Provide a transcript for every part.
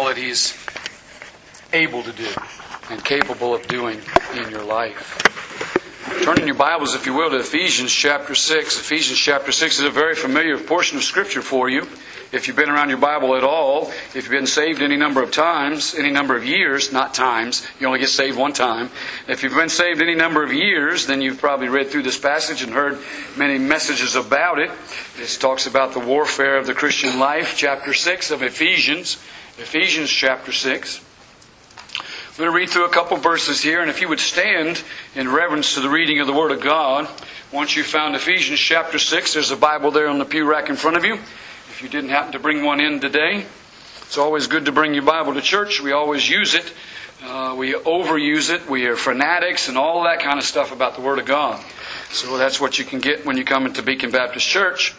that He's able to do and capable of doing in your life. Turn in your Bibles, if you will, to Ephesians chapter 6. Ephesians chapter 6 is a very familiar portion of Scripture for you. If you've been around your Bible at all, if you've been saved any number of times, any number of years, not times, you only get saved one time. If you've been saved any number of years, then you've probably read through this passage and heard many messages about it. This talks about the warfare of the Christian life, chapter 6 of Ephesians. Ephesians chapter 6. I'm going to read through a couple verses here, and if you would stand in reverence to the reading of the Word of God. Once you've found Ephesians chapter 6, there's a Bible there on the pew rack in front of you. If you didn't happen to bring one in today, it's always good to bring your Bible to church. We always use it. We overuse it. We are fanatics and all that kind of stuff about the Word of God. So that's what you can get when you come into Beacon Baptist Church.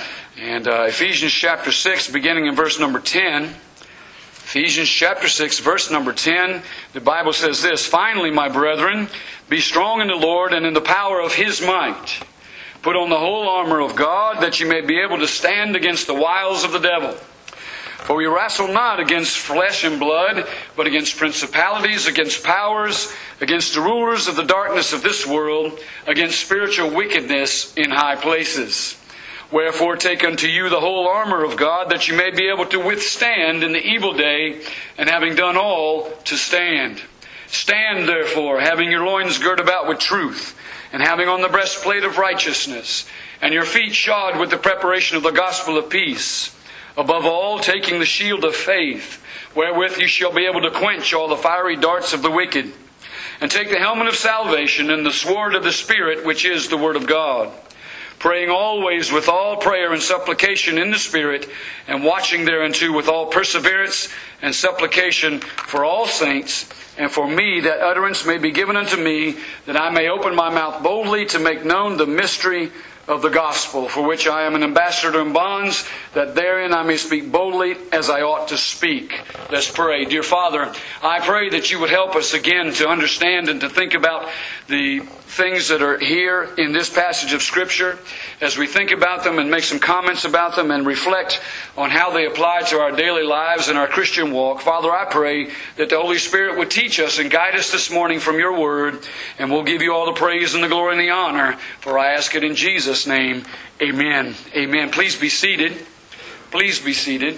And Ephesians chapter 6, beginning in verse number 10. Ephesians chapter 6, verse number 10, the Bible says this, "Finally, my brethren, be strong in the Lord and in the power of His might. Put on the whole armor of God, that you may be able to stand against the wiles of the devil. For we wrestle not against flesh and blood, but against principalities, against powers, against the rulers of the darkness of this world, against spiritual wickedness in high places. Wherefore take unto you the whole armor of God, that you may be able to withstand in the evil day, and having done all, to stand. Stand therefore, having your loins girt about with truth, and having on the breastplate of righteousness, and your feet shod with the preparation of the gospel of peace. Above all, taking the shield of faith, wherewith you shall be able to quench all the fiery darts of the wicked. And take the helmet of salvation, and the sword of the Spirit, which is the Word of God. Praying always with all prayer and supplication in the Spirit, and watching thereunto with all perseverance and supplication for all saints, and for me, that utterance may be given unto me, that I may open my mouth boldly to make known the mystery of the gospel, for which I am an ambassador in bonds, that therein I may speak boldly as I ought to speak." Let's pray. Dear Father, I pray that you would help us again to understand and to think about the things that are here in this passage of Scripture as we think about them and make some comments about them and reflect on how they apply to our daily lives and our Christian walk. Father, I pray that the Holy Spirit would teach us and guide us this morning from your Word, and we'll give you all the praise and the glory and the honor, for I ask it in Jesus' name. Amen. Amen. Please be seated. Please be seated.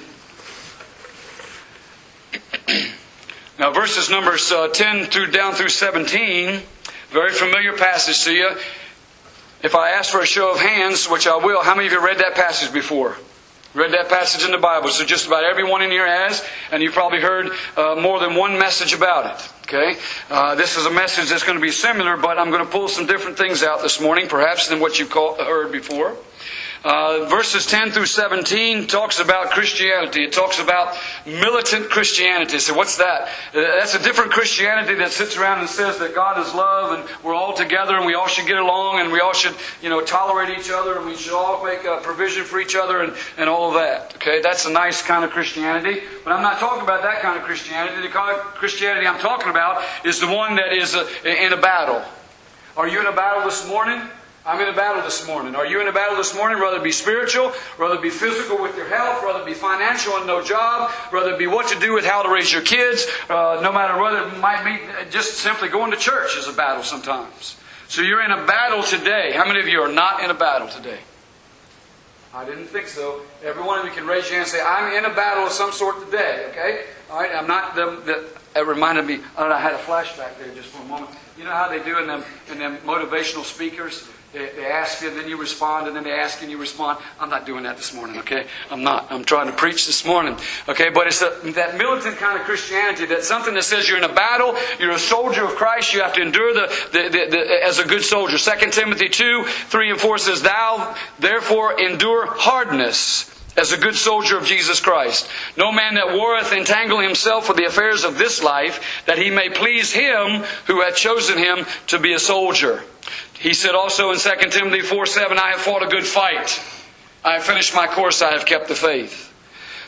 Now, verses numbers 10 down through 17, very familiar passage to you. If I ask for a show of hands, which I will, how many of you read that passage before? Read that passage in the Bible? So just about everyone in here has, and you've probably heard more than one message about it. Okay? This is a message that's going to be similar, but I'm going to pull some different things out this morning, perhaps than what you've heard before. Verses 10 through 17 talks about Christianity. It talks about militant Christianity. So what's that? That's a different Christianity that sits around and says that God is love and we're all together and we all should get along and we all should, tolerate each other and we should all make a provision for each other and all of that. Okay, that's a nice kind of Christianity. But I'm not talking about that kind of Christianity. The kind of Christianity I'm talking about is the one that is in a battle. Are you in a battle this morning? I'm in a battle this morning. Are you in a battle this morning? Whether it be spiritual, whether it be physical with your health, whether it be financial and no job, whether it be what to do with how to raise your kids, no matter whether it might be just simply going to church is a battle sometimes. So you're in a battle today. How many of you are not in a battle today? I didn't think so. Every one of you can raise your hand and say, I'm in a battle of some sort today. Okay? All right. I'm not. That reminded me. I had a flashback there just for a moment. You know how they do in them motivational speakers? They ask you and then you respond, and then they ask you and you respond. I'm not doing that this morning, okay? I'm not. I'm trying to preach this morning, okay? But it's that militant kind of Christianity, that's something that says you're in a battle, you're a soldier of Christ, you have to endure as a good soldier. 2 Timothy 2, 3 and 4 says, "Thou therefore endure hardness as a good soldier of Jesus Christ. No man that warreth entangle himself with the affairs of this life, that he may please him who hath chosen him to be a soldier." He said also in 2 Timothy 4:7, "I have fought a good fight. I have finished my course. I have kept the faith."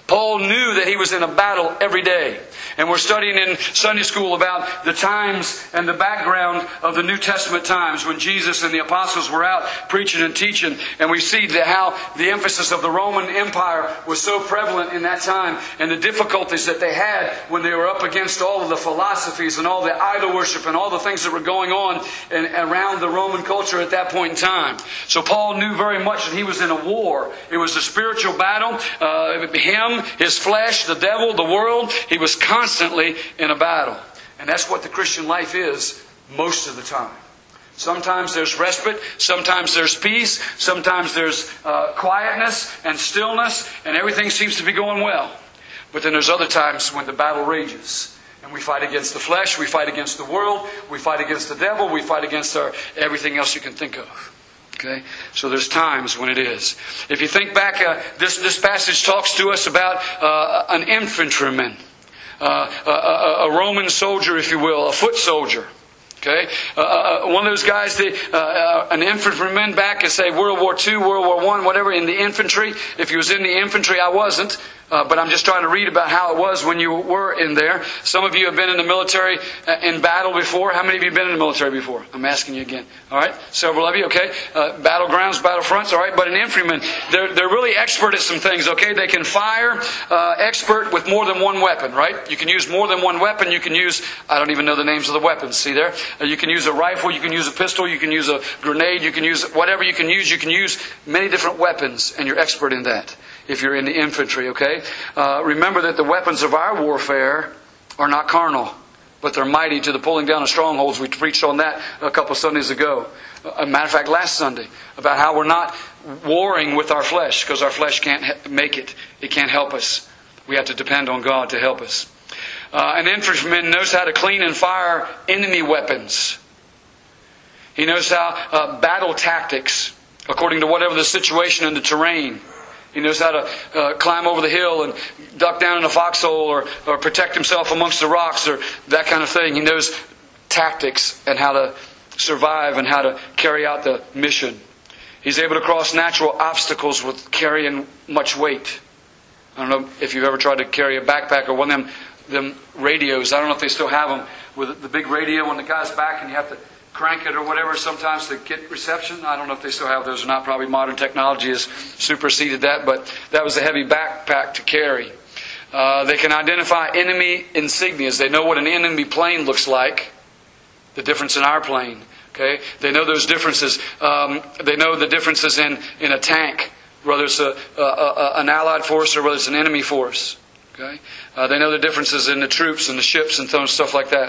Paul knew that he was in a battle every day. And we're studying in Sunday school about the times and the background of the New Testament times when Jesus and the apostles were out preaching and teaching. And we see how the emphasis of the Roman Empire was so prevalent in that time, and the difficulties that they had when they were up against all of the philosophies and all the idol worship and all the things that were going on around the Roman culture at that point in time. So Paul knew very much that he was in a war. It was a spiritual battle. Him, his flesh, the devil, the world. He was constantly in a battle. And that's what the Christian life is most of the time. Sometimes there's respite, sometimes there's peace, sometimes there's quietness and stillness, and everything seems to be going well. But then there's other times when the battle rages. And we fight against the flesh, we fight against the world, we fight against the devil, we fight against everything else you can think of. Okay? So there's times when it is. If you think back, this passage talks to us about an infantryman, a Roman soldier, if you will, a foot soldier. Okay, one of those guys, an infantryman back in, say, World War II, World War I, whatever, in the infantry. If you was in the infantry, I wasn't. But I'm just trying to read about how it was when you were in there. Some of you have been in the military in battle before. How many of you have been in the military before? I'm asking you again. All right? Several of you, okay? Battlegrounds, battlefronts, all right? But an infantryman, they're really expert at some things, okay? They can fire expert with more than one weapon, right? You can use more than one weapon. You can use, I don't even know the names of the weapons, see there? You can use a rifle, you can use a pistol, you can use a grenade, you can use whatever you can use. You can use many different weapons, and you're expert in that. If you're in the infantry, okay? Remember that the weapons of our warfare are not carnal, but they're mighty to the pulling down of strongholds. We preached on that a couple Sundays ago. A matter of fact, last Sunday, about how we're not warring with our flesh, because our flesh can't make it. It can't help us. We have to depend on God to help us. An infantryman knows how to clean and fire enemy weapons. He knows how battle tactics, according to whatever the situation and the terrain. He knows how to climb over the hill and duck down in a foxhole or protect himself amongst the rocks or that kind of thing. He knows tactics and how to survive and how to carry out the mission. He's able to cross natural obstacles with carrying much weight. I don't know if you've ever tried to carry a backpack or one of them radios. I don't know if they still have them with the big radio on the guy's back and you have to crank it or whatever sometimes to get reception. I don't know if they still have those or not. Probably modern technology has superseded that, but that was a heavy backpack to carry. They can identify enemy insignias. They know what an enemy plane looks like, the difference in our plane. Okay, they know those differences. They know the differences in a tank, whether it's an allied force or whether it's an enemy force. Okay, they know the differences in the troops and the ships and stuff like that.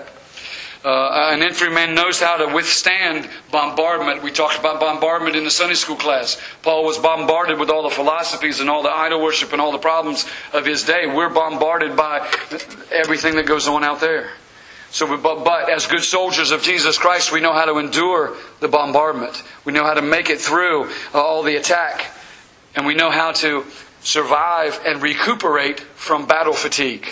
An infantryman knows how to withstand bombardment. We talked about bombardment in the Sunday school class. Paul was bombarded with all the philosophies and all the idol worship and all the problems of his day. We're bombarded by everything that goes on out there. So, but as good soldiers of Jesus Christ, we know how to endure the bombardment. We know how to make it through all the attack. And we know how to survive and recuperate from battle fatigue.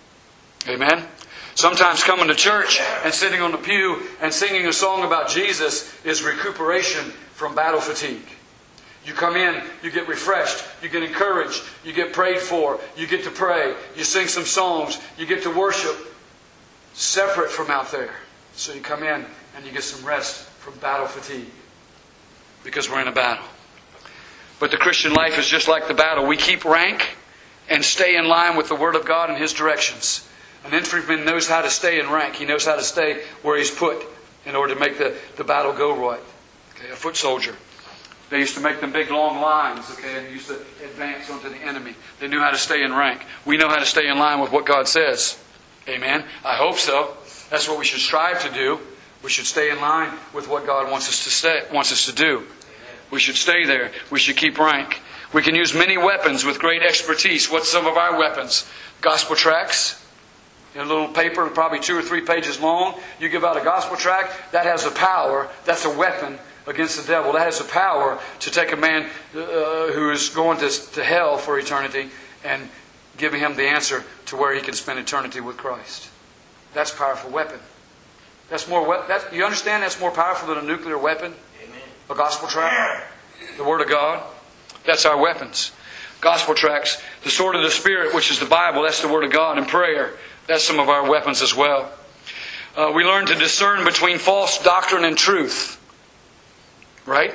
Amen? Sometimes coming to church and sitting on the pew and singing a song about Jesus is recuperation from battle fatigue. You come in, you get refreshed, you get encouraged, you get prayed for, you get to pray, you sing some songs, you get to worship separate from out there. So you come in and you get some rest from battle fatigue because we're in a battle. But the Christian life is just like the battle. We keep rank and stay in line with the Word of God and His directions. An infantryman knows how to stay in rank. He knows how to stay where he's put in order to make the battle go right. Okay, a foot soldier. They used to make them big long lines, okay, and used to advance onto the enemy. They knew how to stay in rank. We know how to stay in line with what God says. Amen? I hope so. That's what we should strive to do. We should stay in line with what God wants us to do. We should stay there. We should keep rank. We can use many weapons with great expertise. What's some of our weapons? Gospel tracts. In a little paper, probably 2 or 3 pages long. You give out a gospel tract, that has the power. That's a weapon against the devil. That has the power to take a man who is going to hell for eternity and giving him the answer to where he can spend eternity with Christ. That's a powerful weapon. That's more. You understand that's more powerful than a nuclear weapon? Amen. A gospel tract? The Word of God? That's our weapons. gospel tracts, the sword of the Spirit, which is the Bible, that's the Word of God, and prayer. That's some of our weapons as well. We learn to discern between false doctrine and truth. Right?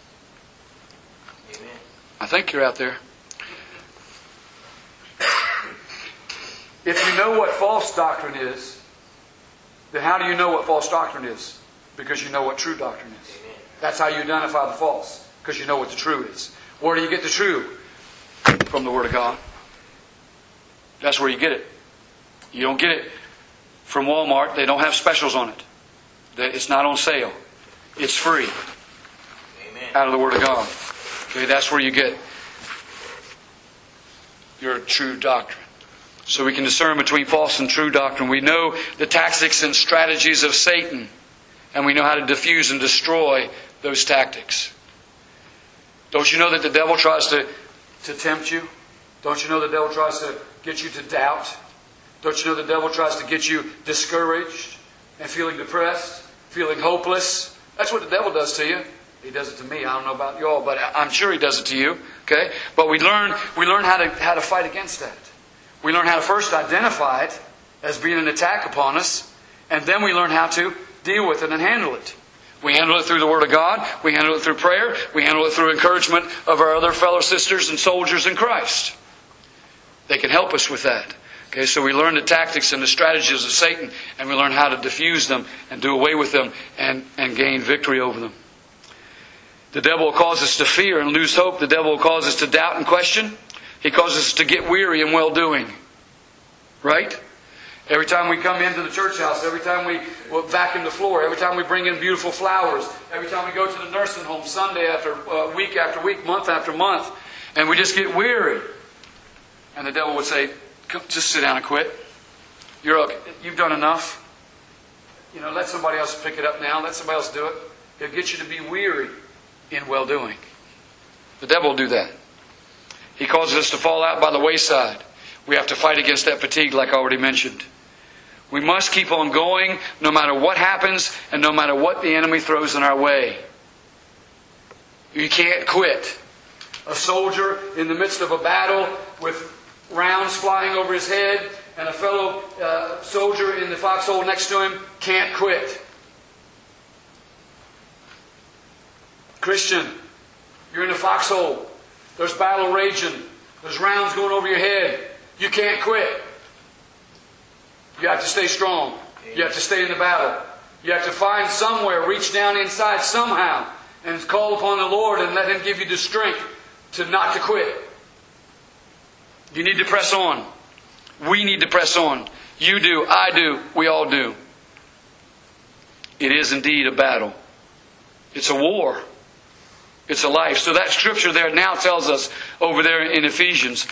Amen. I think you're out there. If you know what false doctrine is, then how do you know what false doctrine is? Because you know what true doctrine is. Amen. That's how you identify the false, because you know what the true is. Where do you get the true? From the Word of God. That's where you get it. You don't get it from Walmart. They don't have specials on it. It's not on sale. It's free. Amen. Out of the Word of God. Okay, that's where you get your true doctrine. So we can discern between false and true doctrine. We know the tactics and strategies of Satan, and we know how to diffuse and destroy those tactics. Don't you know that the devil tries to tempt you? Don't you know the devil tries to get you to doubt? Don't you know the devil tries to get you discouraged and feeling depressed, feeling hopeless? That's what the devil does to you. He does it to me. I don't know about you all, but I'm sure he does it to you. Okay? But we learn how to fight against that. We learn how to first identify it as being an attack upon us, and then we learn how to deal with it and handle it. We handle it through the Word of God. We handle it through prayer. We handle it through encouragement of our other fellow sisters and soldiers in Christ. They can help us with that. Okay, so we learn the tactics and the strategies of Satan, and we learn how to diffuse them and do away with them and gain victory over them. The devil will cause us to fear and lose hope. The devil will cause us to doubt and question. He causes us to get weary in well-doing. Right? Every time we come into the church house, every time we vacuum the floor, every time we bring in beautiful flowers, every time we go to the nursing home Sunday after week, month after month, and we just get weary. And the devil would say, just sit down and quit. You've done enough. Let somebody else pick it up now. Let somebody else do it. He'll get you to be weary in well-doing. The devil will do that. He causes us to fall out by the wayside. We have to fight against that fatigue like I already mentioned. We must keep on going no matter what happens and no matter what the enemy throws in our way. You can't quit. A soldier in the midst of a battle with rounds flying over his head and a fellow soldier in the foxhole next to him can't quit. Christian, you're in the foxhole. There's battle raging. There's rounds going over your head. You can't quit. You have to stay strong. You have to stay in the battle. You have to find somewhere, reach down inside somehow, and call upon the Lord and let Him give you the strength to not to quit. You need to press on. We need to press on. You do, I do, we all do. It is indeed a battle. It's a war. It's a life. So that scripture there now tells us over there in Ephesians.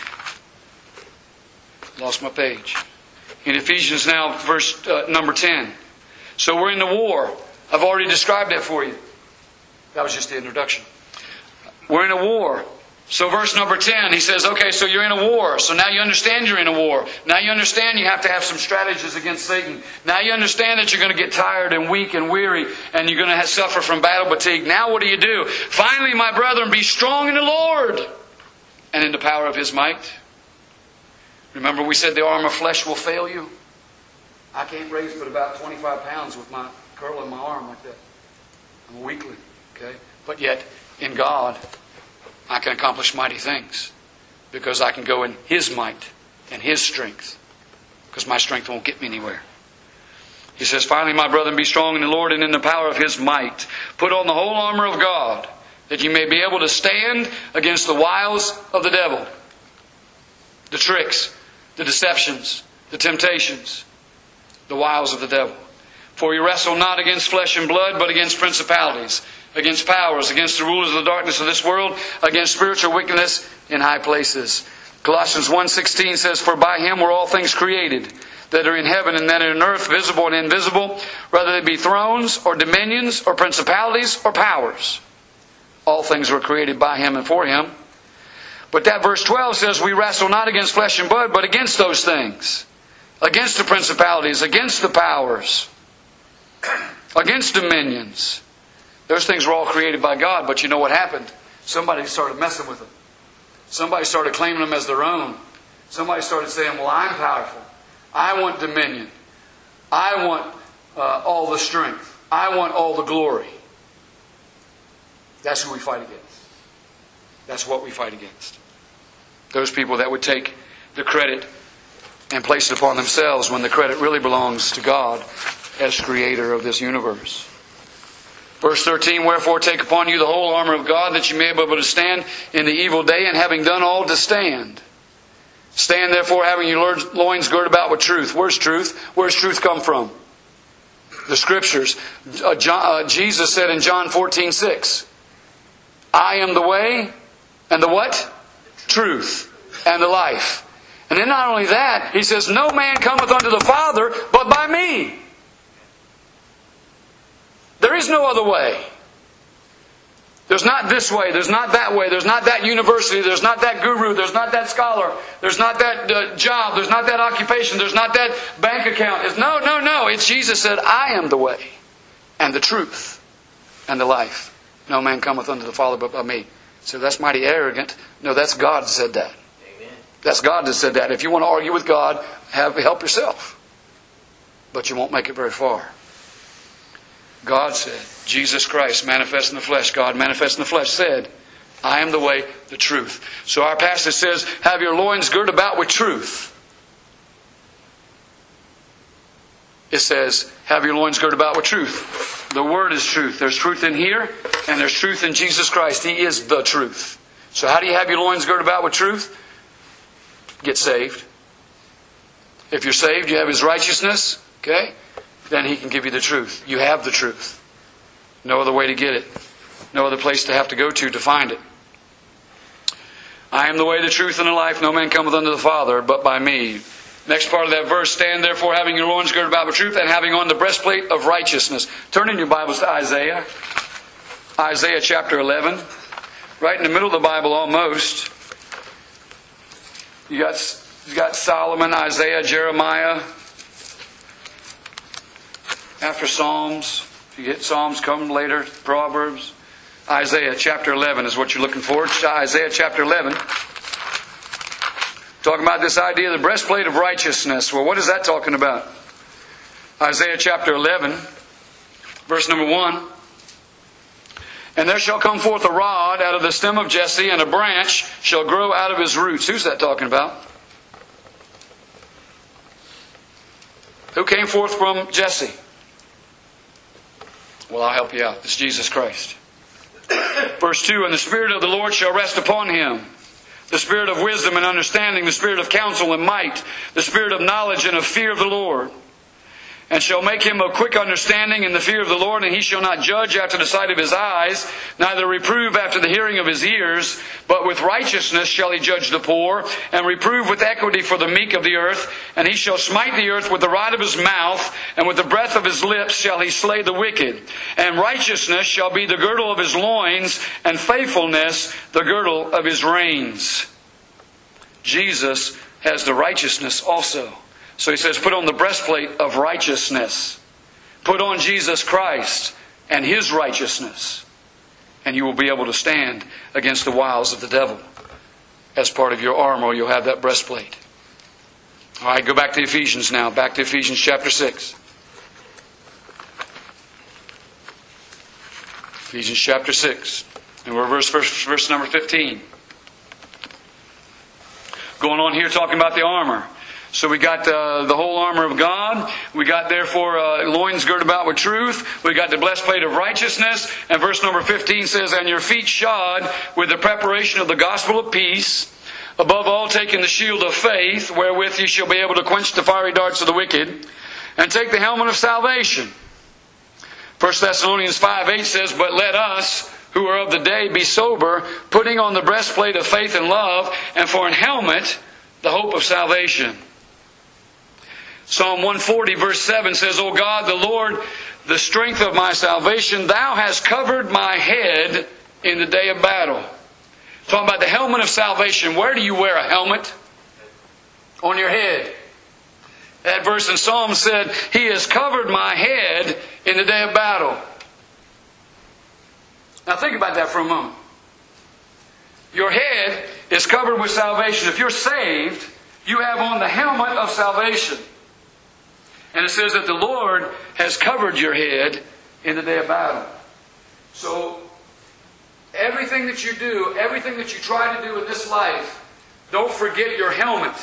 Lost my page. In Ephesians now, verse number 10. So we're in the war. I've already described that for you. That was just the introduction. We're in a war. So verse number 10, he says, okay, so you're in a war. So now you understand you're in a war. Now you understand you have to have some strategies against Satan. Now you understand that you're going to get tired and weak and weary and you're going to suffer from battle fatigue. Now what do? Finally, my brethren, be strong in the Lord and in the power of His might. Remember we said the arm of flesh will fail you? I can't raise but about 25 pounds with my curl in my arm like that. I'm a weakling. Okay? But yet, in God, I can accomplish mighty things because I can go in His might and His strength, because my strength won't get me anywhere. He says, finally, my brethren, be strong in the Lord and in the power of His might. Put on the whole armor of God, that you may be able to stand against the wiles of the devil, the tricks, the deceptions, the temptations, the wiles of the devil. For we wrestle not against flesh and blood, but against principalities, against powers, against the rulers of the darkness of this world, against spiritual wickedness in high places. Colossians 1:16 says, for by Him were all things created, that are in heaven and that are in earth, visible and invisible, whether they be thrones or dominions or principalities or powers. All things were created by Him and for Him. But that verse 12 says, we wrestle not against flesh and blood, but against those things. Against the principalities, against the powers, against dominions. Those things were all created by God, but you know what happened? Somebody started messing with them. Somebody started claiming them as their own. Somebody started saying, well, I'm powerful. I want dominion. I want all the strength. I want all the glory. That's who we fight against. That's what we fight against. Those people that would take the credit and place it upon themselves when the credit really belongs to God as creator of this universe. Verse 13, wherefore take upon you the whole armor of God, that you may be able to stand in the evil day, and having done all to stand. Stand therefore having your loins girded about with truth. Where's truth? Where's truth come from? The Scriptures. Jesus said in John 14:6, I am the way and the what? Truth and the life. And then not only that, He says, no man cometh unto the Father but by me. There is no other way. There's not this way. There's not that way. There's not that university. There's not that guru. There's not that scholar. There's not that job. There's not that occupation. There's not that bank account. No. It's Jesus said, I am the way and the truth and the life. No man cometh unto the Father but by me. So that's mighty arrogant. No, that's God that said that. Amen. That's God that said that. If you want to argue with God, help yourself. But you won't make it very far. God said, Jesus Christ manifest in the flesh, God manifest in the flesh said, I am the way, the truth. So our passage says, have your loins girded about with truth. It says, have your loins girded about with truth. The Word is truth. There's truth in here, and there's truth in Jesus Christ. He is the truth. So how do you have your loins girded about with truth? Get saved. If you're saved, you have His righteousness. Okay? Then He can give you the truth. You have the truth. No other way to get it. No other place to have to go to find it. I am the way, the truth, and the life. No man cometh unto the Father but by me. Next part of that verse, stand therefore having your loins girded about with truth, and having on the breastplate of righteousness. Turn in your Bibles to Isaiah. Isaiah chapter 11. Right in the middle of the Bible almost. You got Solomon, Isaiah, Jeremiah. After Psalms, you get Psalms come later, Proverbs. Isaiah chapter 11 is what you're looking for. Isaiah chapter 11. Talking about this idea of the breastplate of righteousness. Well, what is that talking about? Isaiah chapter 11, verse number 1. And there shall come forth a rod out of the stem of Jesse, and a branch shall grow out of his roots. Who's that talking about? Who came forth from Jesse? Well, I'll help you out. It's Jesus Christ. Verse 2, and the Spirit of the Lord shall rest upon him. The Spirit of wisdom and understanding, the Spirit of counsel and might, the Spirit of knowledge and of fear of the Lord. And shall make him of quick understanding in the fear of the Lord, and he shall not judge after the sight of his eyes, neither reprove after the hearing of his ears, but with righteousness shall he judge the poor, and reprove with equity for the meek of the earth. And he shall smite the earth with the rod of his mouth, and with the breath of his lips shall he slay the wicked. And righteousness shall be the girdle of his loins, and faithfulness the girdle of his reins. Jesus has the righteousness also. So he says, put on the breastplate of righteousness. Put on Jesus Christ and His righteousness. And you will be able to stand against the wiles of the devil. As part of your armor, you'll have that breastplate. All right, go back to Ephesians now. Back to Ephesians chapter 6. Ephesians chapter 6. And we're verse number 15. Going on here talking about the armor. So we got the whole armor of God. We got therefore loins girded about with truth. We got the breastplate of righteousness. And verse number 15 says, and your feet shod with the preparation of the gospel of peace. Above all, taking the shield of faith, wherewith ye shall be able to quench the fiery darts of the wicked. And take the helmet of salvation. 1 Thessalonians 5:8 says, but let us, who are of the day, be sober, putting on the breastplate of faith and love, and for an helmet, the hope of salvation. Psalm 140 verse 7 says, O God, the Lord, the strength of my salvation, Thou hast covered my head in the day of battle. Talking about the helmet of salvation. Where do you wear a helmet? On your head. That verse in Psalm said, He has covered my head in the day of battle. Now think about that for a moment. Your head is covered with salvation. If you're saved, you have on the helmet of salvation. And it says that the Lord has covered your head in the day of battle. So, everything that you do, everything that you try to do in this life, don't forget your helmet.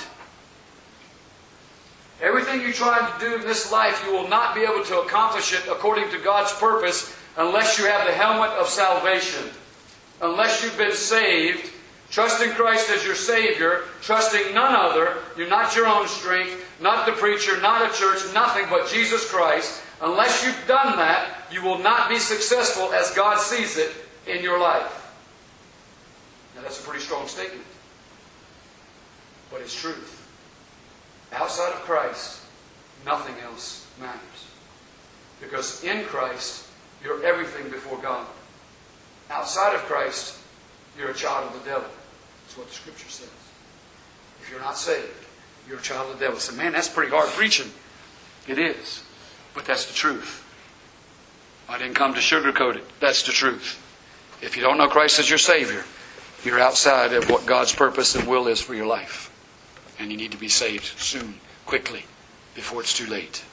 Everything you try to do in this life, you will not be able to accomplish it according to God's purpose unless you have the helmet of salvation. Unless you've been saved, trusting Christ as your Savior, trusting none other, you're not your own strength, not the preacher, not a church, nothing but Jesus Christ. Unless you've done that, you will not be successful as God sees it in your life. Now that's a pretty strong statement. But it's truth. Outside of Christ, nothing else matters. Because in Christ, you're everything before God. Outside of Christ, you're a child of the devil. That's what the Scripture says. If you're not saved, you're a child of the devil. So, man, that's pretty hard preaching. It is. But that's the truth. I didn't come to sugarcoat it. That's the truth. If you don't know Christ as your Savior, you're outside of what God's purpose and will is for your life. And you need to be saved soon, quickly, before it's too late.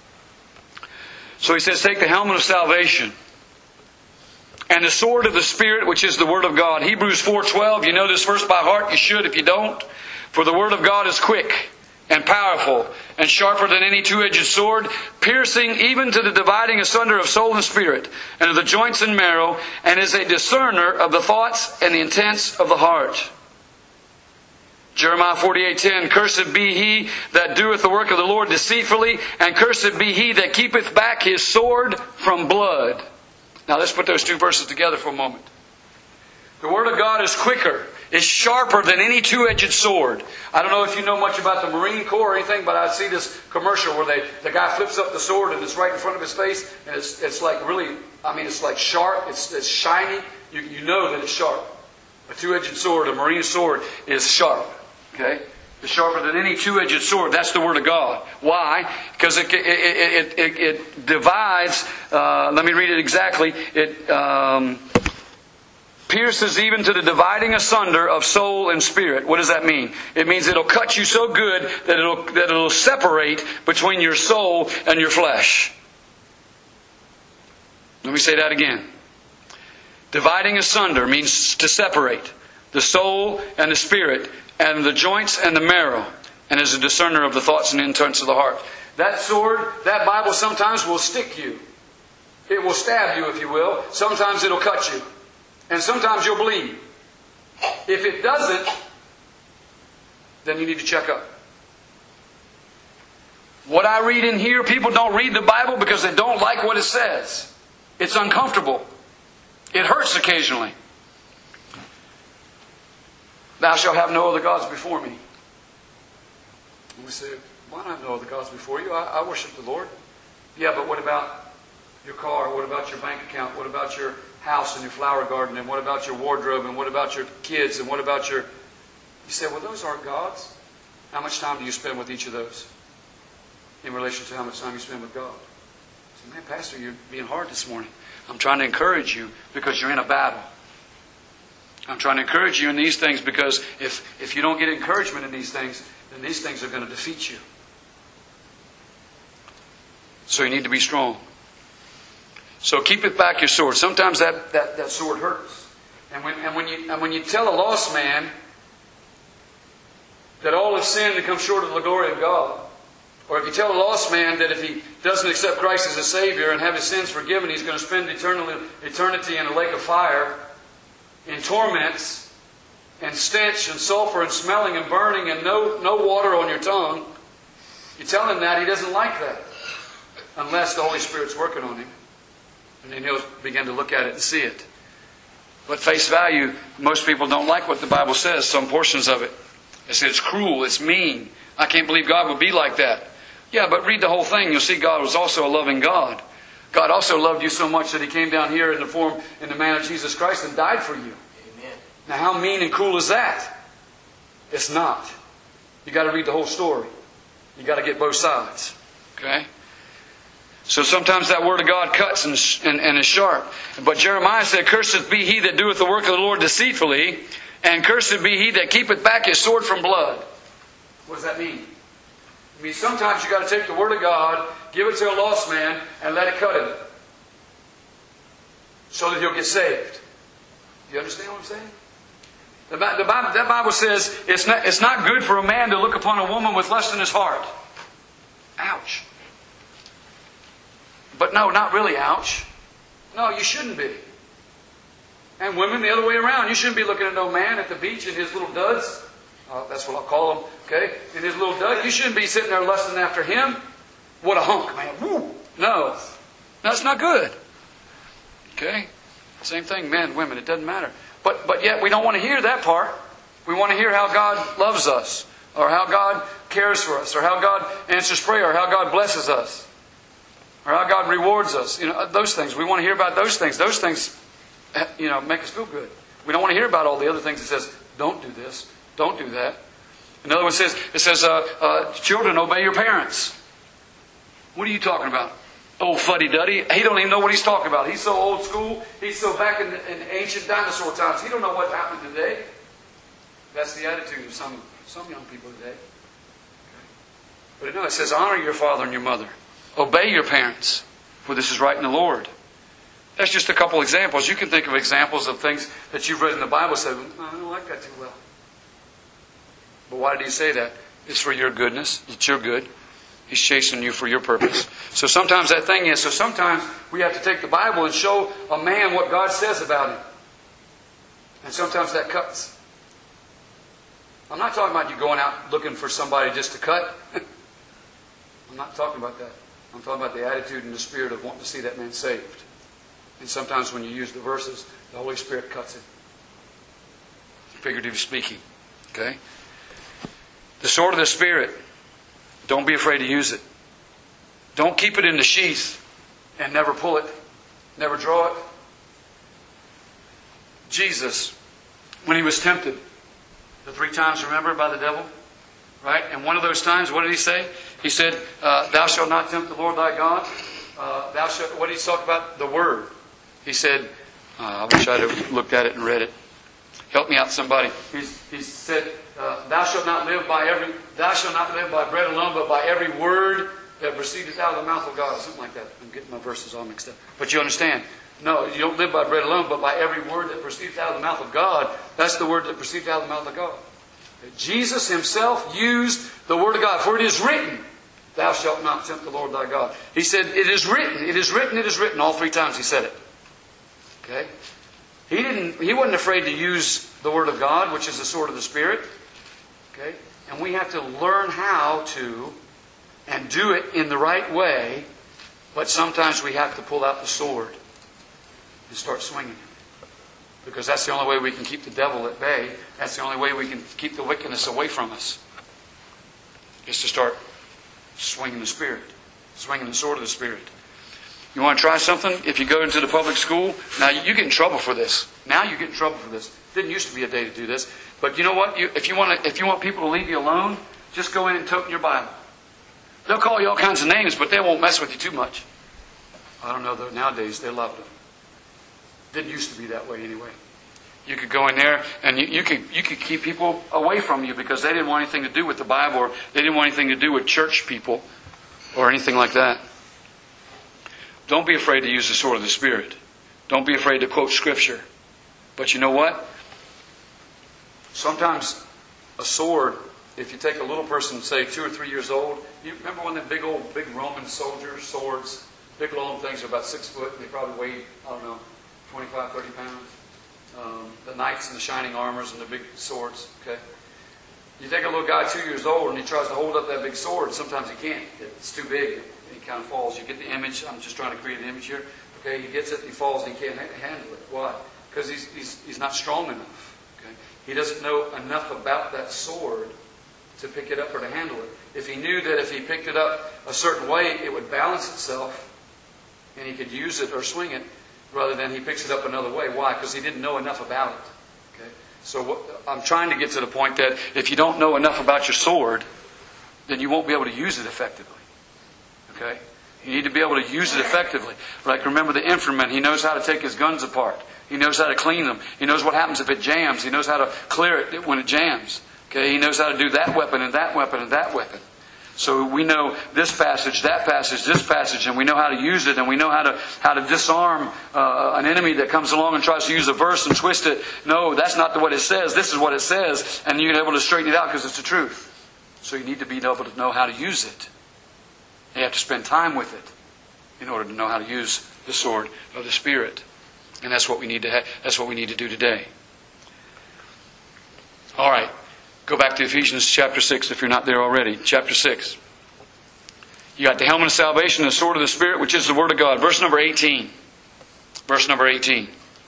So he says, take the helmet of salvation and the sword of the Spirit, which is the Word of God. Hebrews 4:12, you know this verse by heart. You should if you don't. For the Word of God is quick and powerful and sharper than any two-edged sword, piercing even to the dividing asunder of soul and spirit and of the joints and marrow, and is a discerner of the thoughts and the intents of the heart. Jeremiah 48:10, cursed be he that doeth the work of the Lord deceitfully, and cursed be he that keepeth back his sword from blood. Now let's put those two verses together for a moment. The Word of God is quicker, is sharper than any two-edged sword. I don't know if you know much about the Marine Corps or anything, but I see this commercial where the guy flips up the sword and it's right in front of his face, and it's like really, it's like sharp, it's shiny. You know that it's sharp. A two-edged sword, a Marine sword, is sharp. Okay? It's sharper than any two-edged sword. That's the Word of God. Why? Because it divides, let me read it exactly. It pierces even to the dividing asunder of soul and spirit. What does that mean? It means it'll cut you so good that it'll separate between your soul and your flesh. Let me say that again. Dividing asunder means to separate the soul and the spirit, and the joints and the marrow, and is a discerner of the thoughts and intents of the heart. That sword, that Bible sometimes will stick you. It will stab you, if you will. Sometimes it'll cut you. And sometimes you'll bleed. If it doesn't, then you need to check up. What I read in here, people don't read the Bible because they don't like what it says. It's uncomfortable. It hurts occasionally. Thou shalt have no other gods before me. And we say, why not have no other gods before you? I worship the Lord. Yeah, but what about your car? What about your bank account? What about your house and your flower garden? And what about your wardrobe? And what about your kids? And what about your... You say, well, those aren't gods. How much time do you spend with each of those in relation to how much time you spend with God? I say, man, Pastor, you're being hard this morning. I'm trying to encourage you because you're in a battle. I'm trying to encourage you in these things because if you don't get encouragement in these things, then these things are going to defeat you. So you need to be strong. So keep it back your sword. Sometimes that sword hurts. And when you tell a lost man that all have sinned and come short of the glory of God, or if you tell a lost man that if he doesn't accept Christ as a Savior and have his sins forgiven, he's going to spend eternity in a lake of fire, in torments, and stench, and sulfur, and smelling, and burning, and no water on your tongue. You tell him that, he doesn't like that. Unless the Holy Spirit's working on him. And then he'll begin to look at it and see it. But face value, most people don't like what the Bible says, some portions of it. They say it's cruel, it's mean. I can't believe God would be like that. Yeah, but read the whole thing. You'll see God was also a loving God. God also loved you so much that He came down here in the man of Jesus Christ and died for you. Amen. Now how mean and cruel is that? It's not. You've got to read the whole story. You've got to get both sides. Okay? So sometimes that Word of God cuts and is sharp. But Jeremiah said, cursed be he that doeth the work of the Lord deceitfully, And cursed be he that keepeth back his sword from blood. What does that mean? It means sometimes you've got to take the Word of God, give it to a lost man, and let it cut him. So that he'll get saved. Do you understand what I'm saying? That Bible says it's not good for a man to look upon a woman with lust in his heart. Ouch. But no, not really ouch. No, you shouldn't be. And women the other way around. You shouldn't be looking at no man at the beach in his little duds. That's what I'll call them. Okay? In his little dud. You shouldn't be sitting there lusting after him. What a hunk, man. Woo. No. That's not good. Okay? Same thing, men, women. It doesn't matter. But yet we don't want to hear that part. We want to hear how God loves us, or how God cares for us, or how God answers prayer, or how God blesses us, or how God rewards us. Those things. We want to hear about those things. Those things, make us feel good. We don't want to hear about all the other things that says, don't do this, don't do that. Another one says, children, obey your parents. What are you talking about? Old fuddy-duddy. He don't even know what he's talking about. He's so old school. He's so back in ancient dinosaur times. He don't know what happened today. That's the attitude of some young people today. But it says, honor your father and your mother. Obey your parents, for this is right in the Lord. That's just a couple examples. You can think of examples of things that you've read in the Bible and say, I don't like that too well. But why did he say that? It's for your goodness. It's your good. He's chasing you for your purpose. So sometimes sometimes we have to take the Bible and show a man what God says about him. And sometimes that cuts. I'm not talking about you going out looking for somebody just to cut. I'm not talking about that. I'm talking about the attitude and the spirit of wanting to see that man saved. And sometimes when you use the verses, the Holy Spirit cuts it. Figuratively speaking. Okay? The sword of the Spirit. Don't be afraid to use it. Don't keep it in the sheath and never pull it. Never draw it. Jesus, when he was tempted, the 3 times, remember, by the devil? Right? And one of those times, what did he say? He said, thou shalt not tempt the Lord thy God. What did he talk about? The Word. He said, I wish I'd have looked at it and read it. Help me out, somebody. He said, thou shalt not live by bread alone, but by every word that proceedeth out of the mouth of God. Something like that. I'm getting my verses all mixed up. But you understand. No, you don't live by bread alone, but by every word that proceedeth out of the mouth of God. That's the word that proceedeth out of the mouth of God. Jesus himself used the Word of God. For it is written, thou shalt not tempt the Lord thy God. He said, it is written, it is written, it is written. All 3 times he said it. Okay? He wasn't afraid to use the Word of God, which is the sword of the Spirit. Okay? And we have to learn how to and do it in the right way. But sometimes we have to pull out the sword and start swinging it. Because that's the only way we can keep the devil at bay. That's the only way we can keep the wickedness away from us. Is to start swinging the Spirit. Swinging the sword of the Spirit. You want to try something? If you go into the public school, now you get in trouble for this. Now you get in trouble for this. Didn't used to be a day to do this. But you know what? If you want people to leave you alone, just go in and tote your Bible. They'll call you all kinds of names, but they won't mess with you too much. I don't know, though. Nowadays, they love it. Didn't used to be that way anyway. You could go in there and you could keep people away from you because they didn't want anything to do with the Bible, or they didn't want anything to do with church people or anything like that. Don't be afraid to use the sword of the Spirit. Don't be afraid to quote Scripture. But you know what? Sometimes a sword, if you take a little person, say 2 or 3 years old, you remember when the big Roman soldiers, swords, big long things are about 6 foot, and they probably weighed, 25, 30 pounds. The knights and the shining armors and the big swords. Okay, you take a little guy 2 years old and he tries to hold up that big sword. Sometimes he can't. It's too big. He kind of falls. You get the image. I'm just trying to create an image here. Okay, he gets it. He falls and he can't handle it. Why? Because he's not strong enough. Okay, he doesn't know enough about that sword to pick it up or to handle it. If he knew that if he picked it up a certain way, it would balance itself and he could use it or swing it, rather than he picks it up another way. Why? Because he didn't know enough about it. Okay? So I'm trying to get to the point that if you don't know enough about your sword, then you won't be able to use it effectively. Okay? You need to be able to use it effectively. Like remember the infantryman, he knows how to take his guns apart. He knows how to clean them. He knows what happens if it jams. He knows how to clear it when it jams. Okay? He knows how to do that weapon and that weapon and that weapon. So we know this passage, that passage, this passage, and we know how to use it, and we know how to disarm an enemy that comes along and tries to use a verse and twist it. No, that's not what it says. This is what it says, and you're able to straighten it out because it's the truth. So you need to be able to know how to use it. You have to spend time with it in order to know how to use the sword of the Spirit, and that's what we need to have. That's what we need to do today. All right. Go back to Ephesians chapter 6 if you're not there already. Chapter 6. You got the helmet of salvation and the sword of the Spirit, which is the Word of God. Verse number 18. Verse number 18.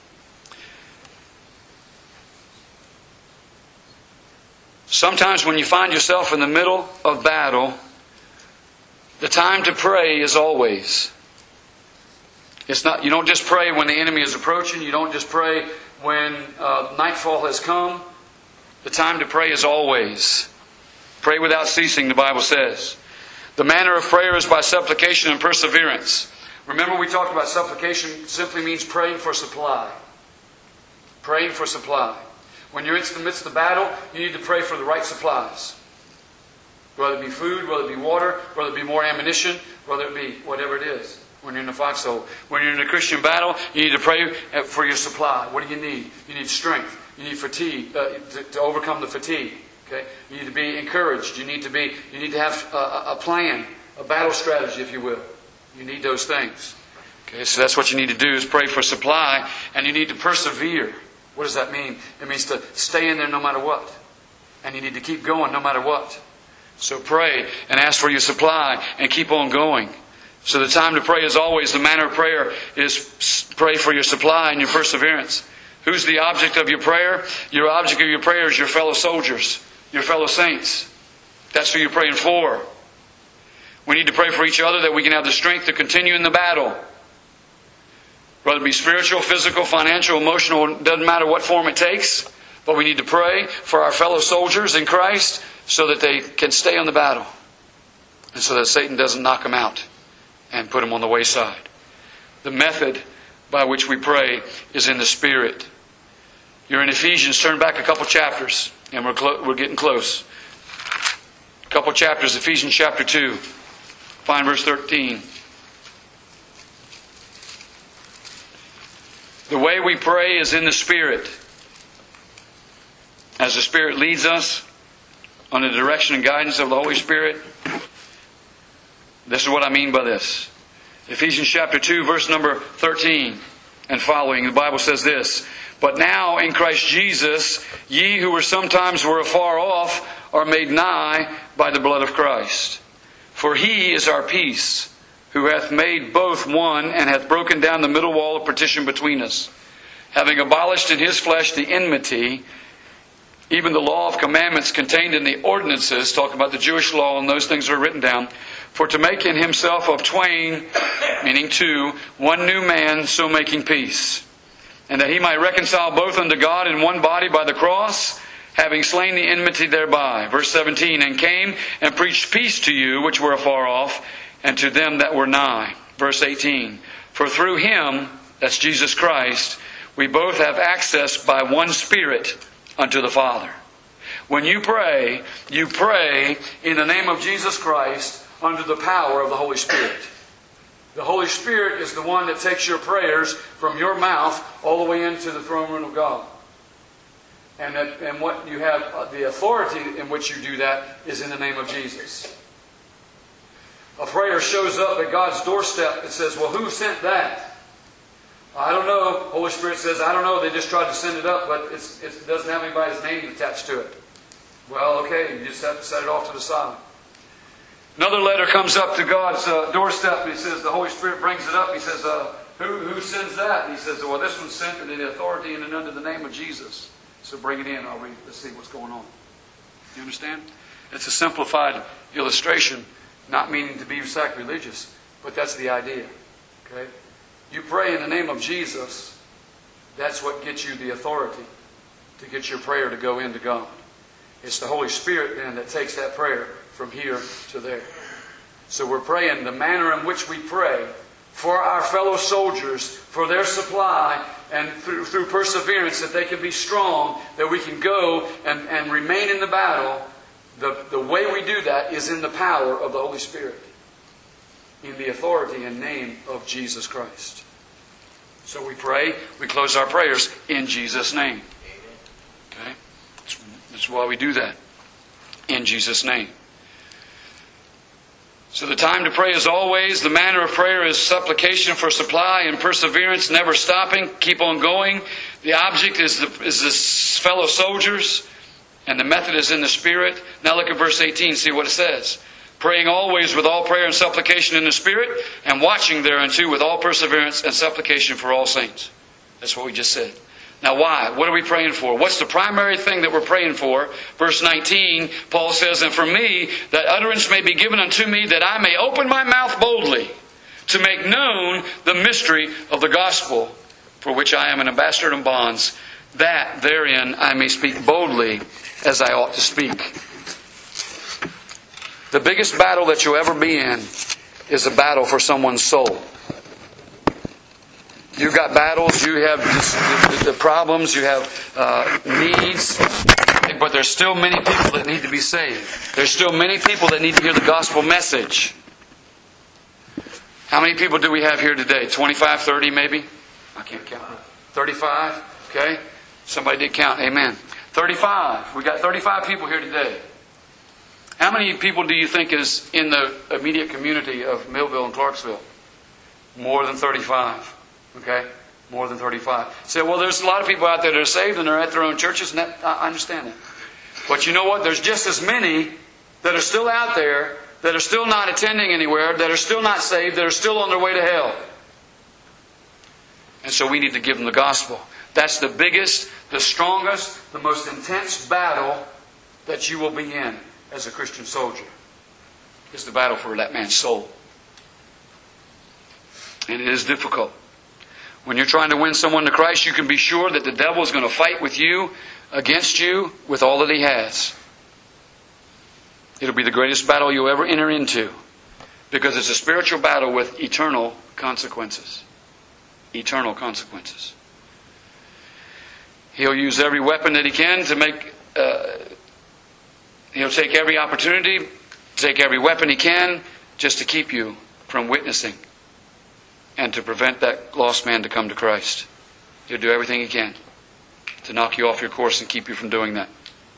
Sometimes when you find yourself in the middle of battle, the time to pray is always. It's not. You don't just pray when the enemy is approaching. You don't just pray when nightfall has come. The time to pray is always. Pray without ceasing, the Bible says. The manner of prayer is by supplication and perseverance. Remember we talked about supplication simply means praying for supply. Praying for supply. When you're in the midst of the battle, you need to pray for the right supplies. Whether it be food, whether it be water, whether it be more ammunition, whether it be whatever it is. When you're in a foxhole. When you're in a Christian battle, you need to pray for your supply. What do you need? You need strength. You need fatigue to overcome the fatigue. Okay? You need to be encouraged. You need to have a plan, a battle strategy, if you will. You need those things. Okay, so that's what you need to do is pray for supply, and you need to persevere. What does that mean? It means to stay in there no matter what, and you need to keep going no matter what. So pray and ask for your supply and keep on going. So the time to pray is always. The manner of prayer is pray for your supply and your perseverance. Who's the object of your prayer? Your object of your prayer is your fellow soldiers, your fellow saints. That's who you're praying for. We need to pray for each other that we can have the strength to continue in the battle. Whether it be spiritual, physical, financial, emotional, it doesn't matter what form it takes. But we need to pray for our fellow soldiers in Christ so that they can stay on the battle. And so that Satan doesn't knock them out and put them on the wayside. The method by which we pray is in the Spirit. You're in Ephesians. Turn back a couple chapters, and we're getting close. A couple chapters, Ephesians chapter 2. Find verse 13. The way we pray is in the Spirit. As the Spirit leads us under the direction and guidance of the Holy Spirit. This is what I mean by this. Ephesians chapter 2, verse number 13 and following. The Bible says this. But now in Christ Jesus, ye who were sometimes afar off are made nigh by the blood of Christ. For He is our peace, who hath made both one, and hath broken down the middle wall of partition between us, having abolished in His flesh the enmity, even the law of commandments contained in the ordinances, talking about the Jewish law and those things that are written down, for to make in Himself of twain, meaning two, one new man, so making peace. And that He might reconcile both unto God in one body by the cross, having slain the enmity thereby. Verse 17, and came and preached peace to you which were afar off, and to them that were nigh. Verse 18, for through Him, that's Jesus Christ, we both have access by one Spirit unto the Father. When you pray in the name of Jesus Christ under the power of the Holy Spirit. The Holy Spirit is the one that takes your prayers from your mouth all the way into the throne room of God. And what you have, the authority in which you do that is in the name of Jesus. A prayer shows up at God's doorstep. It says, well, who sent that? I don't know. Holy Spirit says, I don't know. They just tried to send it up, but it doesn't have anybody's name attached to it. Well, okay, you just have to set it off to the side. Another letter comes up to God's doorstep, and He says, the Holy Spirit brings it up. He says, who sends that? And He says, well, this one's sent in the authority and under the name of Jesus. So bring it in. Let's see what's going on. You understand? It's a simplified illustration, not meaning to be sacrilegious, but that's the idea. Okay? You pray in the name of Jesus, that's what gets you the authority to get your prayer to go into God. It's the Holy Spirit then that takes that prayer from here to there. So we're praying the manner in which we pray for our fellow soldiers, for their supply, and through perseverance, that they can be strong, that we can go and remain in the battle. The way we do that is in the power of the Holy Spirit, in the authority and name of Jesus Christ. So we pray, we close our prayers in Jesus' name. Okay? That's why we do that. In Jesus' name. So the time to pray is always. The manner of prayer is supplication for supply and perseverance, never stopping. Keep on going. The object is the fellow soldiers, and the method is in the Spirit. Now look at verse 18. See what it says. Praying always with all prayer and supplication in the Spirit, and watching thereunto with all perseverance and supplication for all saints. That's what we just said. Now why? What are we praying for? What's the primary thing that we're praying for? Verse 19, Paul says, and for me, that utterance may be given unto me, that I may open my mouth boldly, to make known the mystery of the gospel, for which I am an ambassador in bonds, that therein I may speak boldly as I ought to speak. The biggest battle that you'll ever be in is a battle for someone's soul. You've got battles, you have the problems, you have needs, but there's still many people that need to be saved. There's still many people that need to hear the gospel message. How many people do we have here today? 25, 30 maybe? I can't count. 35? Okay. Somebody did count. Amen. 35. We got 35 people here today. How many people do you think is in the immediate community of Millville and Clarksville? More than 35. Okay? More than 35. Say, well, there's a lot of people out there that are saved and they're at their own churches, and I understand that. But you know what? There's just as many that are still out there, that are still not attending anywhere, that are still not saved, that are still on their way to hell. And so we need to give them the gospel. That's the biggest, the strongest, the most intense battle that you will be in as a Christian soldier. It's the battle for that man's soul. And it is difficult. When you're trying to win someone to Christ, you can be sure that the devil is going to fight with you, against you, with all that he has. It'll be the greatest battle you'll ever enter into, because it's a spiritual battle with eternal consequences. Eternal consequences. He'll use every weapon that he can to make... he'll take every opportunity, take every weapon he can, just to keep you from witnessing and to prevent that lost man to come to Christ. He'll do everything he can to knock you off your course and keep you from doing that.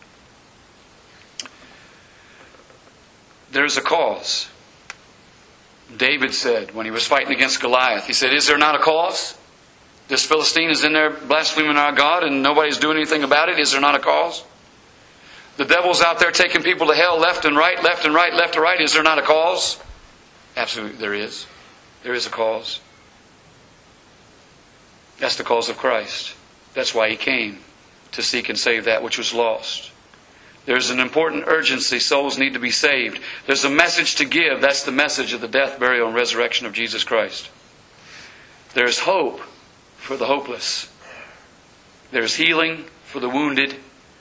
There's a cause. David said when he was fighting against Goliath, he said, is there not a cause? This Philistine is in there blaspheming our God and nobody's doing anything about it. Is there not a cause? The devil's out there taking people to hell left and right, left and right, left and right. Is there not a cause? Absolutely there is. There is a cause. That's the cause of Christ. That's why He came, to seek and save that which was lost. There's an important urgency. Souls need to be saved. There's a message to give. That's the message of the death, burial, and resurrection of Jesus Christ. There's hope for the hopeless. There's healing for the wounded.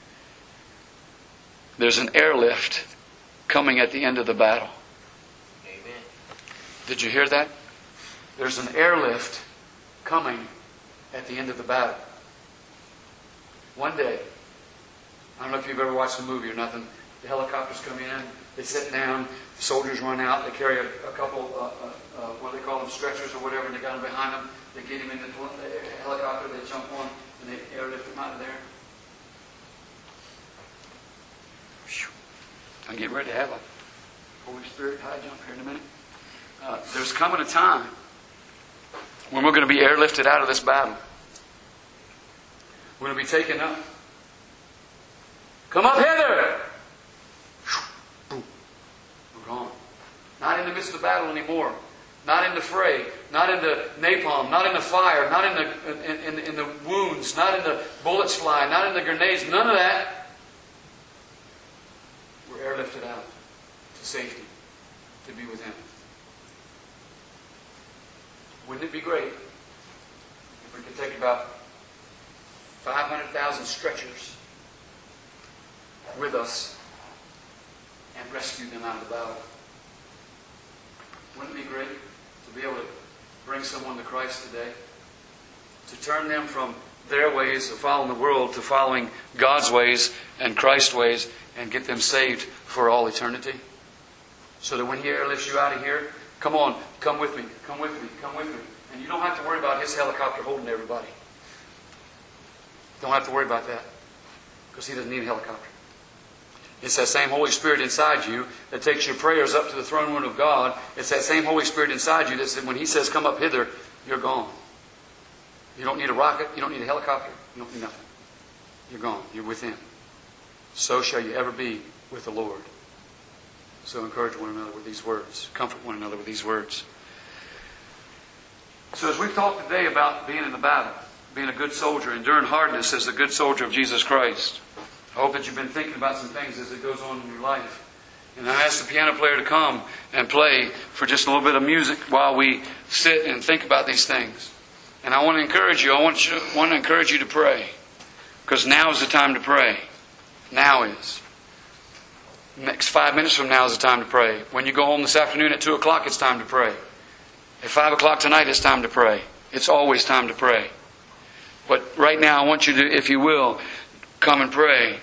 There's an airlift coming at the end of the battle. Amen. Did you hear that? There's an airlift coming at the end of the battle. One day, I don't know if you've ever watched a movie or nothing, the helicopters come in, they sit down, the soldiers run out, they carry a couple, what do they call them, stretchers or whatever, and they got them behind them, they get him in the helicopter, they jump on, and they airlift him out of there. I'm getting ready to have a Holy Spirit high jump here in a minute. There's coming a time when we're going to be airlifted out of this battle. We're going to be taken up. Come up hither! We're gone. Not in the midst of the battle anymore. Not in the fray. Not in the napalm. Not in the fire. Not in the wounds. Not in the bullets flying. Not in the grenades. None of that. We're airlifted out to safety, to be with Him. Wouldn't it be great if we could take about 500,000 stretchers with us and rescue them out of the battle? Wouldn't it be great to be able to bring someone to Christ today? to turn them from their ways of following the world to following God's ways and Christ's ways and get them saved for all eternity. So that when He airlifts you out of here, come on, come with me, come with me, come with me. And you don't have to worry about His helicopter holding everybody. Don't have to worry about that. Because He doesn't need a helicopter. It's that same Holy Spirit inside you that takes your prayers up to the throne room of God. It's that same Holy Spirit inside you that when He says, come up hither, you're gone. You don't need a rocket. You don't need a helicopter. You don't need nothing. You're gone. You're with Him. So shall you ever be with the Lord. So encourage one another with these words. Comfort one another with these words. So as we've talked today about being in the battle, being a good soldier, enduring hardness as the good soldier of Jesus Christ, I hope that you've been thinking about some things as it goes on in your life. And I ask the piano player to come and play for just a little bit of music while we sit and think about these things. And I want to encourage you. I want to encourage you to pray. Because now is the time to pray. Now is. Next 5 minutes from now is the time to pray. When you go home this afternoon at 2 o'clock, it's time to pray. At 5 o'clock tonight, it's time to pray. It's always time to pray. But right now, I want you to, if you will, come and pray.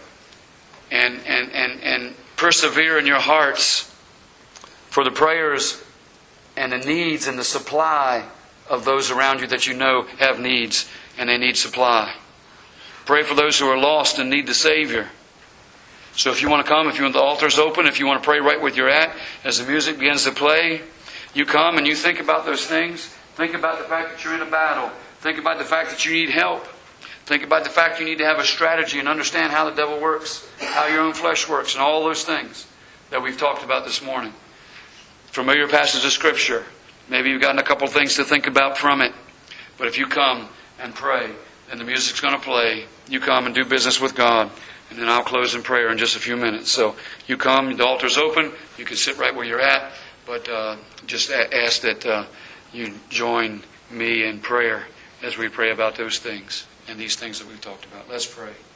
And persevere in your hearts for the prayers and the needs and the supply of those around you that you know have needs and they need supply. Pray for those who are lost and need the Savior. So if you want to come, if you want the altars open, if you want to pray right where you're at, as the music begins to play, you come and you think about those things. Think about the fact that you're in a battle. Think about the fact that you need help. Think about the fact you need to have a strategy and understand how the devil works, how your own flesh works, and all those things that we've talked about this morning. Familiar passage of Scripture. Maybe you've gotten a couple of things to think about from it. But if you come and pray, and the music's going to play, you come and do business with God. And then I'll close in prayer in just a few minutes. So you come, the altar's open. You can sit right where you're at. But just ask that you join me in prayer as we pray about those things and these things that we've talked about. Let's pray.